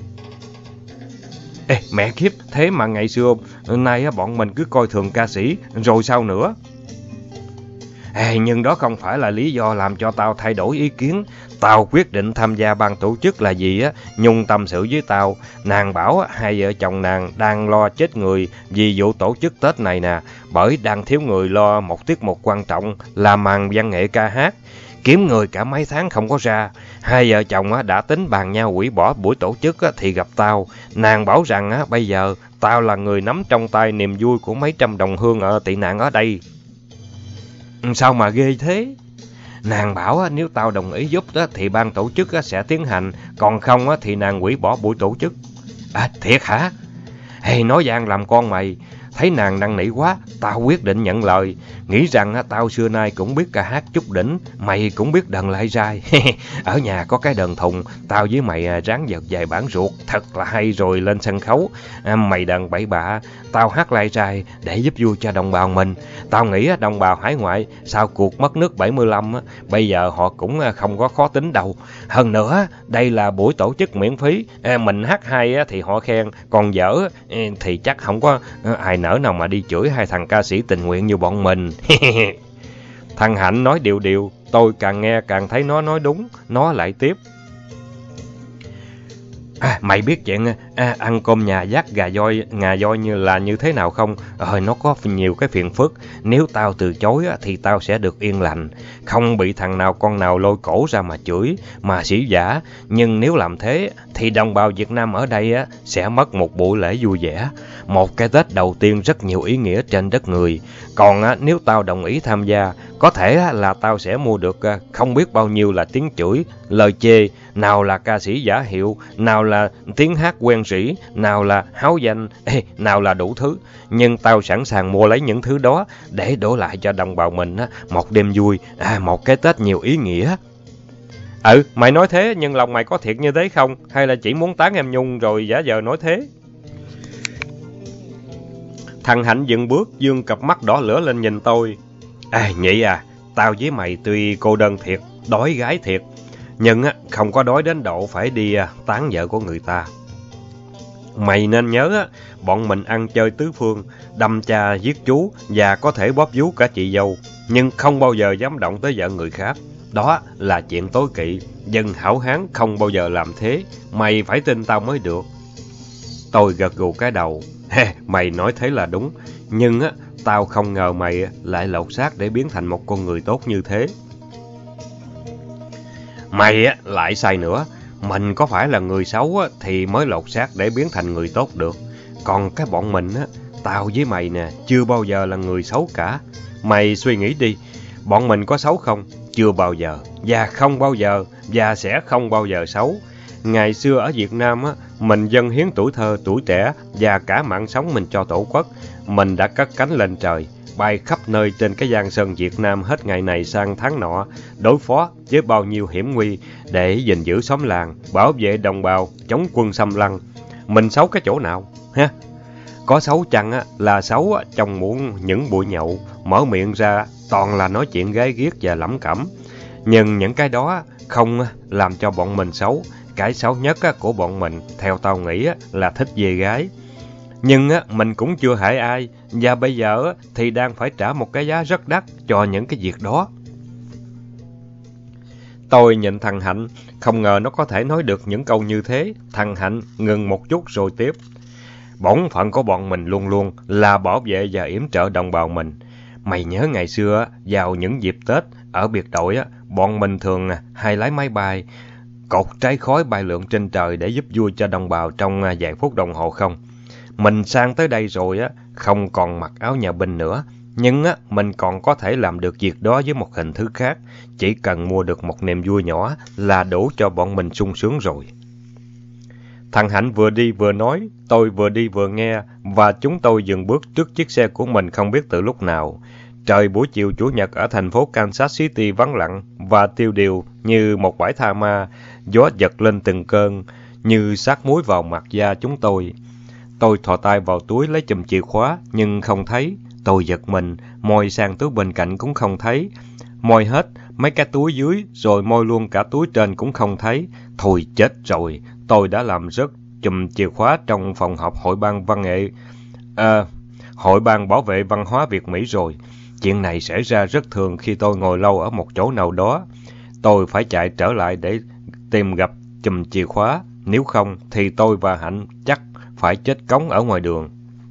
Ê, mẹ kiếp, thế mà ngày xưa, nay bọn mình cứ coi thường ca sĩ, rồi sao nữa? Ê, nhưng đó không phải là lý do làm cho tao thay đổi ý kiến. Tao quyết định tham gia ban tổ chức là gì á? Nhung tâm sự với tao. Nàng bảo hai vợ chồng nàng đang lo chết người vì vụ tổ chức Tết này nè. Bởi đang thiếu người lo một tiết mục quan trọng là màn văn nghệ ca hát. Kiếm người cả mấy tháng không có ra. Hai vợ chồng đã tính bàn nhau hủy bỏ buổi tổ chức thì gặp tao. Nàng bảo rằng bây giờ tao là người nắm trong tay niềm vui của mấy trăm đồng hương ở tị nạn ở đây. Sao mà ghê thế? Nàng bảo nếu tao đồng ý giúp thì ban tổ chức sẽ tiến hành, còn không thì nàng hủy bỏ buổi tổ chức. À, thiệt hả? Hey, nói gian làm con mày. Thấy nàng năn nỉ quá, tao quyết định nhận lời. Nghĩ rằng tao xưa nay cũng biết ca hát chút đỉnh, mày cũng biết đờn lại rai. Ở nhà có cái đờn thùng, tao với mày ráng giật vài bản ruột, thật là hay rồi lên sân khấu. À, mày đờn bậy bạ, tao hát lại rai để giúp vui cho đồng bào mình. Tao nghĩ đồng bào hải ngoại sau cuộc mất nước bảy mươi lăm, bây giờ họ cũng không có khó tính đâu. Hơn nữa, đây là buổi tổ chức miễn phí, mình hát hay thì họ khen, còn dở thì chắc không có ai nỡ nào mà đi chửi hai thằng ca sĩ tình nguyện như bọn mình. Thằng Hạnh nói điều điều, tôi càng nghe càng thấy nó nói đúng. Nó lại tiếp. À, mày biết chuyện à, ăn cơm nhà dắt gà voi, ngà voi như là như thế nào không? Ờ, nó có nhiều cái phiền phức. Nếu tao từ chối thì tao sẽ được yên lành, không bị thằng nào con nào lôi cổ ra mà chửi, mà sĩ giả. Nhưng nếu làm thế thì đồng bào Việt Nam ở đây sẽ mất một buổi lễ vui vẻ, một cái Tết đầu tiên rất nhiều ý nghĩa trên đất người. Còn nếu tao đồng ý tham gia, có thể là tao sẽ mua được không biết bao nhiêu là tiếng chửi, lời chê, nào là ca sĩ giả hiệu, nào là tiếng hát quen rỉ, nào là háo danh, ê, nào là đủ thứ. Nhưng tao sẵn sàng mua lấy những thứ đó để đổ lại cho đồng bào mình á, một đêm vui, à, một cái Tết nhiều ý nghĩa. Ừ, mày nói thế, nhưng lòng mày có thiệt như thế không? Hay là chỉ muốn tán em Nhung rồi giả vờ nói thế? Thằng Hạnh dừng bước, dương cặp mắt đỏ lửa lên nhìn tôi. À, Nhị à, tao với mày tuy cô đơn thiệt, đói gái thiệt, nhưng á, không có đói đến độ phải đi à, tán vợ của người ta. Mày nên nhớ á, bọn mình ăn chơi tứ phương, đâm cha giết chú và có thể bóp vú cả chị dâu, nhưng không bao giờ dám động tới vợ người khác. Đó là chuyện tối kỵ, dân hảo hán không bao giờ làm thế, mày phải tin tao mới được. Tôi gật gù cái đầu. Mày nói thế là đúng, nhưng á, tao không ngờ mày lại lột xác để biến thành một con người tốt như thế. Mày á, lại sai nữa, mình có phải là người xấu á, thì mới lột xác để biến thành người tốt được. Còn cái bọn mình á, tao với mày nè, chưa bao giờ là người xấu cả. Mày suy nghĩ đi, bọn mình có xấu không? Chưa bao giờ, và không bao giờ, và sẽ không bao giờ xấu. Ngày xưa ở Việt Nam, á, mình dâng hiến tuổi thơ, tuổi trẻ và cả mạng sống mình cho Tổ quốc. Mình đã cất cánh lên trời, bay khắp nơi trên cái giang sơn Việt Nam hết ngày này sang tháng nọ, đối phó với bao nhiêu hiểm nguy để gìn giữ xóm làng, bảo vệ đồng bào, chống quân xâm lăng. Mình xấu cái chỗ nào? Ha? Có xấu chăng á, là xấu á, trong muỗng những buổi nhậu, mở miệng ra toàn là nói chuyện gái ghiếc và lẩm cẩm. Nhưng những cái đó không làm cho bọn mình xấu. Cái xấu nhất của bọn mình, theo tao nghĩ, là thích về gái. Nhưng mình cũng chưa hại ai, và bây giờ thì đang phải trả một cái giá rất đắt cho những cái việc đó. Tôi nhìn thằng Hạnh, không ngờ nó có thể nói được những câu như thế. Thằng Hạnh ngừng một chút rồi tiếp. Bổn phận của bọn mình luôn luôn là bảo vệ và yểm trợ đồng bào mình. Mày nhớ ngày xưa, vào những dịp Tết, ở biệt đội, bọn mình thường hay lái máy bay, cột trái khói bay lượn trên trời để giúp vui cho đồng bào trong vài phút đồng hồ không? Mình sang tới đây rồi, á, không còn mặc áo nhà binh nữa, nhưng á, mình còn có thể làm được việc đó với một hình thức khác. Chỉ cần mua được một niềm vui nhỏ là đủ cho bọn mình sung sướng rồi. Thằng Hạnh vừa đi vừa nói, tôi vừa đi vừa nghe, và chúng tôi dừng bước trước chiếc xe của mình không biết từ lúc nào. Trời buổi chiều Chủ nhật ở thành phố Kansas City vắng lặng và tiêu điều như một bãi tha ma, gió giật lên từng cơn, như sát muối vào mặt da chúng tôi. Tôi thò tay vào túi lấy chùm chìa khóa, nhưng không thấy. Tôi giật mình, moi sang túi bên cạnh cũng không thấy. Moi hết mấy cái túi dưới, rồi moi luôn cả túi trên cũng không thấy. Thôi chết rồi, tôi đã làm rớt chùm chìa khóa trong phòng họp Hội ban văn nghệ, à, Hội ban Bảo vệ Văn hóa Việt Mỹ rồi. Chuyện này xảy ra rất thường khi tôi ngồi lâu ở một chỗ nào đó. Tôi phải chạy trở lại để tìm gặp chùm chìa khóa, nếu không thì tôi và Hạnh chắc phải chết cống ở ngoài đường.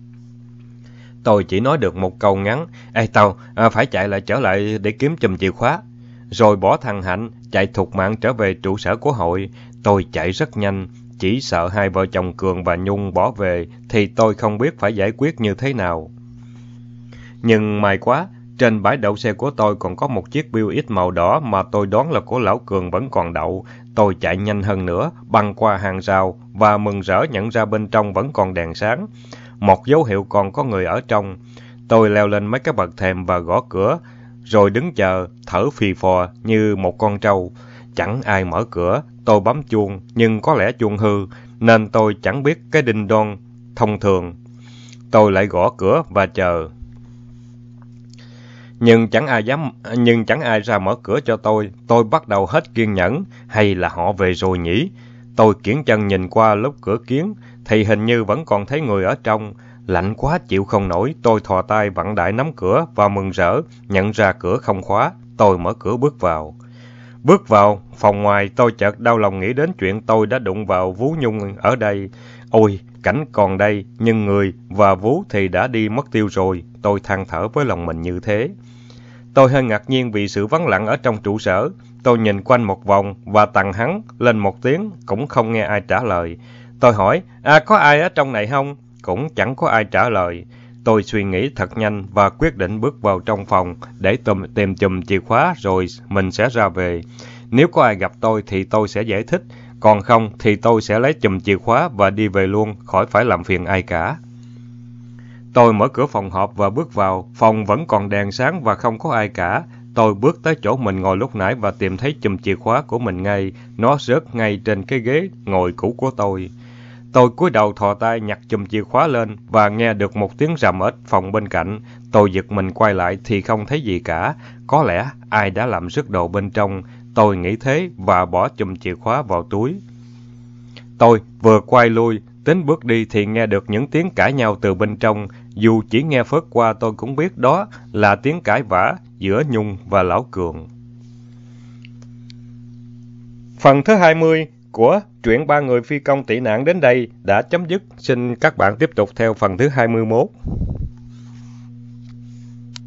Tôi chỉ nói được một câu ngắn, Ê tao, à, phải chạy lại trở lại để kiếm chùm chìa khóa. Rồi bỏ thằng Hạnh, chạy thục mạng trở về trụ sở của hội. Tôi chạy rất nhanh, chỉ sợ hai vợ chồng Cường và Nhung bỏ về thì tôi không biết phải giải quyết như thế nào. Nhưng may quá, trên bãi đậu xe của tôi còn có một chiếc Buick màu đỏ mà tôi đoán là của lão Cường vẫn còn đậu. Tôi chạy nhanh hơn nữa, băng qua hàng rào và mừng rỡ nhận ra bên trong vẫn còn đèn sáng. Một dấu hiệu còn có người ở trong. Tôi leo lên mấy cái bậc thềm và gõ cửa, rồi đứng chờ, thở phì phò như một con trâu. Chẳng ai mở cửa, tôi bấm chuông, nhưng có lẽ chuông hư, nên tôi chẳng biết cái đinh đoan thông thường. Tôi lại gõ cửa và chờ. Nhưng chẳng ai dám, nhưng chẳng ai ra mở cửa cho tôi. Tôi bắt đầu hết kiên nhẫn, hay là họ về rồi nhỉ? Tôi kiễng chân nhìn qua lớp cửa kiến, thì hình như vẫn còn thấy người ở trong. Lạnh quá chịu không nổi, tôi thò tay vặn đại nắm cửa và mừng rỡ, nhận ra cửa không khóa. Tôi mở cửa bước vào. Bước vào phòng ngoài, tôi chợt đau lòng nghĩ đến chuyện tôi đã đụng vào vú Nhung ở đây. Ôi, cảnh còn đây, nhưng người và vú thì đã đi mất tiêu rồi. Tôi than thở với lòng mình như thế. Tôi hơi ngạc nhiên vì sự vắng lặng ở trong trụ sở. Tôi nhìn quanh một vòng và tằng hắn lên một tiếng, cũng không nghe ai trả lời. Tôi hỏi, à có ai ở trong này không? Cũng chẳng có ai trả lời. Tôi suy nghĩ thật nhanh và quyết định bước vào trong phòng để tìm, tìm chùm chìa khóa rồi mình sẽ ra về. Nếu có ai gặp tôi thì tôi sẽ giải thích, còn không thì tôi sẽ lấy chùm chìa khóa và đi về luôn, khỏi phải làm phiền ai cả. Tôi mở cửa phòng họp và bước vào, phòng vẫn còn đèn sáng và không có ai cả. Tôi bước tới chỗ mình ngồi lúc nãy và tìm thấy chùm chìa khóa của mình ngay, nó rớt ngay trên cái ghế ngồi cũ của tôi. Tôi cúi đầu thò tay nhặt chùm chìa khóa lên và nghe được một tiếng rầm ở phòng bên cạnh. Tôi giật mình quay lại thì không thấy gì cả. Có lẽ ai đã làm rớt đồ bên trong. Tôi nghĩ thế và bỏ chùm chìa khóa vào túi. Tôi vừa quay lui, tính bước đi thì nghe được những tiếng cãi nhau từ bên trong. Dù chỉ nghe phớt qua tôi cũng biết đó là tiếng cãi vã giữa Nhung và Lão Cường. Phần thứ hai mươi của truyện Ba Người Phi Công Tị Nạn đến đây đã chấm dứt. Xin các bạn tiếp tục theo phần thứ hai mươi mốt.